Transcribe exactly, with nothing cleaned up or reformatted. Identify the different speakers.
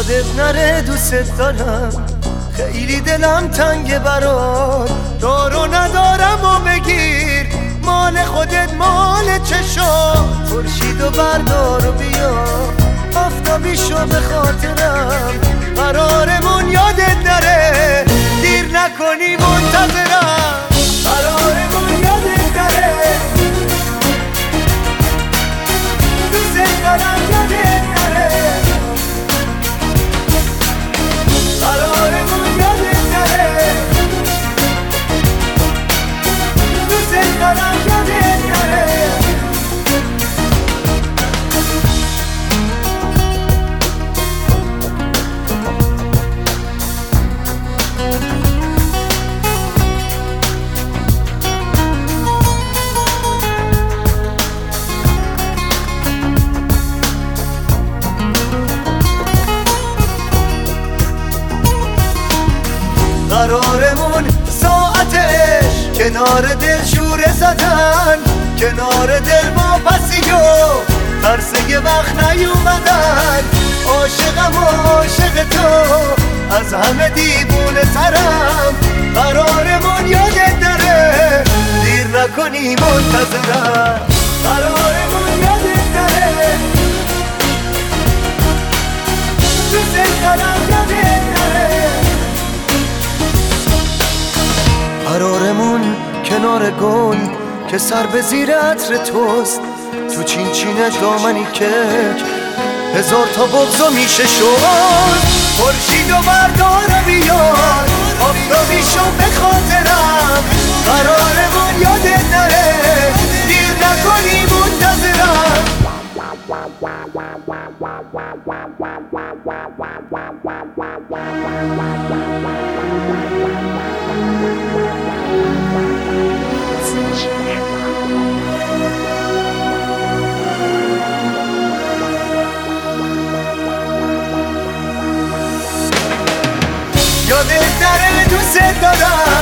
Speaker 1: یادت نره دوست دارم، خیلی دلم تنگ برات. دارو ندارم و بگیر، مال خودت مال چشم. خورشید و بردار و بیا، آفتابی شو به خاطرم. قرارمون یادت نره، دیر نکنی منتظرم. قرارمون یادت نره، دوست دارم یادت نره. قرارمون یادت نره، دوست دارم یادت نره. قرارمون ساعتش کنار دل شوره زدن، کنار دل با پسی و ترس یه وقت نیومدن. عاشقم و عاشق تو، از همه دیوونه ترم. قرارمون یادت نره، دیر نکنی منتظرم. قرارمون یادت نره، دوست دارم یادت نره. قرارمون کنار گل که سر به زیر عطر توست، تو چین چینش دامنی کک هزار تا بغضا میشه شد. خورشید و بردار و بیار، آفتابی شو به خاطرم. قرارمون یادت نره، دیر نکنی منتظرم. یادت نره دوست دارم،